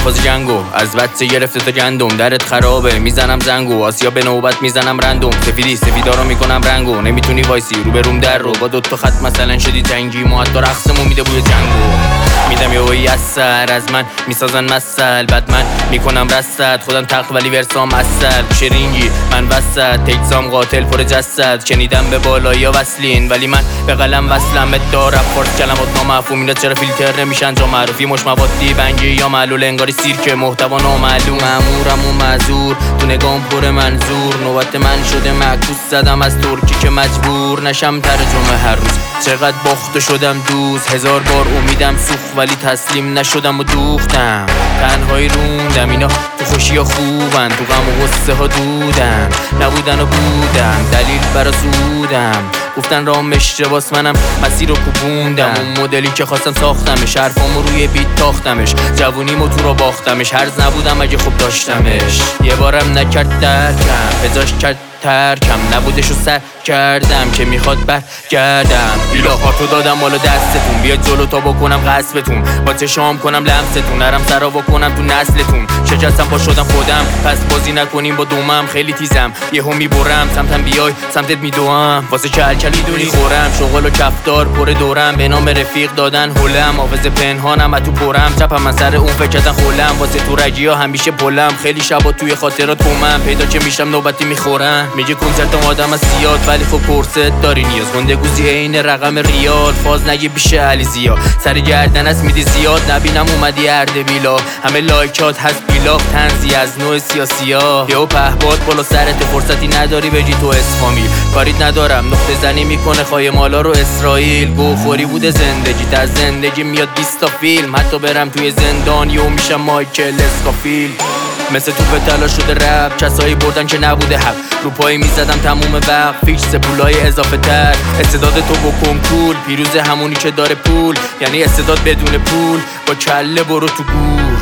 فاز جنگو از بچه گرفته تا گندم، درت خرابه میزنم زنگو، آسیا به نوبت میزنم رندوم، سفیدا رو میکنم رنگو، نمیتونی وایسی رو به روم در رو، با دوتا خط مثلا شدی جنگی، ما حتی رقصمون میده بوی جنگو. میدم یه وی از سر از من میسازن مسل، بعد من میکنم رصد، خودم تخت ولی ورسام اصل، شرینگی من وسط، تکسام قاتل پر جسد، شنیدم به بالایی ها وصلین ولی من به قلم وصلم، دارم فارس کلمات نامفهوم، اینا چرا فیلتر نمیشن جا معروفی مش موادی بنگی یا معلول، انگاری سیرک محتوا نامعلوم، مامورم و معذور تو نگام پر منظور، نوبت من شده معکوس زدم از ترکی که مجبور نشم ترجمه هر روز، چقدر باخته شدم دوز، هزار بار امیدم سوخت ولی تسلیم نشدم و دوختم، تنهایی روندم، اینا تو خوشی ها خوبن، تو غم و غصه ها دودن، نبودن و بودم دلیل برا سودم، گفتن رام اشتباس منم مسیر رو کوبوندم، اون مدلی که خواستم ساختمش، حرفامو روی بیت تاختمش، جوونیمو تو رو باختمش، هرز نبودم اگه خوب داشتمش، یه بارم نکرد درکم بجاش کرد ترکم، نبودشو سر کردم که میخواد برگردم، ایلاهاتو دادم بالا دستتون، بیا جلو تا بکنم غصبتون، با چشام کنم لمستون، نرم سرا بکنم تو نسلتون، شکستم با شدم خودم، پس بازی نکنیم با دومم، خیلی تیزم یهو میبرم سمتم، بیای سمتت میدوام، واسه کلکل میدونی خورم، شغل و کفتار پر دورم، به نام رفیق دادن هلم، حافظ پنهانم و تو برم، چپم من سر اون فکر کردن خولم، واسه تو رگی ها همیشه پلم، خیلی شبا توی خاطرات بومم، پیدا که میشم نوبتی میخورم، میگه کنسرتم آدم از زیاد ولی خب پرست داری نیاز، گندگوزی عین رقم ریال، فاز نگی بیشه علی زیا، سر گردن از میدی زیاد، نبینم اومدی اردبیلا، همه لایکات هست بیلاق، تنزی از نوع سیاسیا، یهو پهباد بالا سرت، فرصتی نداری بگی تو اسفامیل، کاریت ندارم نقطه زنی میکنه خواهی مالا رو اسرائیل، گوخوری بوده زندگی، از زندگی میاد 20 تا فیلم، حتی برم توی زندان یهو میشم مایکل اسکافیل، مثل تو به تلا شده رپ، کسایی بردن که نبوده حق، رو پایی میزدم تموم وقت، فیکس پولای اضافه تر، استعداد تو بکن کول، پیروز همونی که داره پول، یعنی استعداد بدون پول، با کله برو تو گور.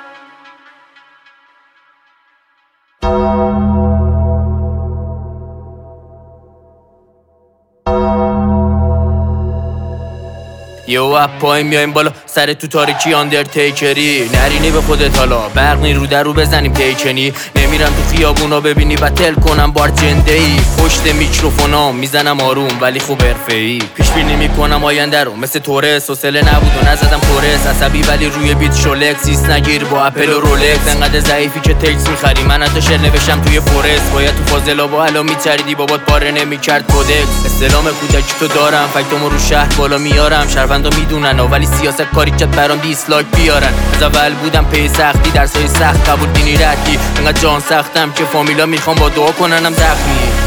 یو اپای میایم بالا سر تو تاریکی آندرتیکری، نرینی به خودت حالا برقنی رو در رو بزنیم پیکنی، نمیرم تو خیابونا ببینی بتل کنم بار جنده ای، پشت میکروفونام میزنم آروم ولی خوب حرفه‌ای، پیش بینی میکنم آینده رو مثل تورس، حوصله نبود و نزدم کورس، عصبی ولی روی بیت شولکس، ایست نگیر با اپل و رولکس، انقدر ضعیفی که تکس میخری، من حتی شعر نوشتم توی فورست، باید تو فاضلا با الان میچریدی بابات پاره نمیکرد کدکس، استلام کودکی تو دارم، فکتامو رو شهر بالا میارم، شهروندا میدونن ولی سیاست کاری کرد برام دیسلایک بیارن، از اول بودم پی سختی، درسای سخت قبول دینی ردی، انقدر جان سختم که فامیلا میخوام با دعا کننم زخمی،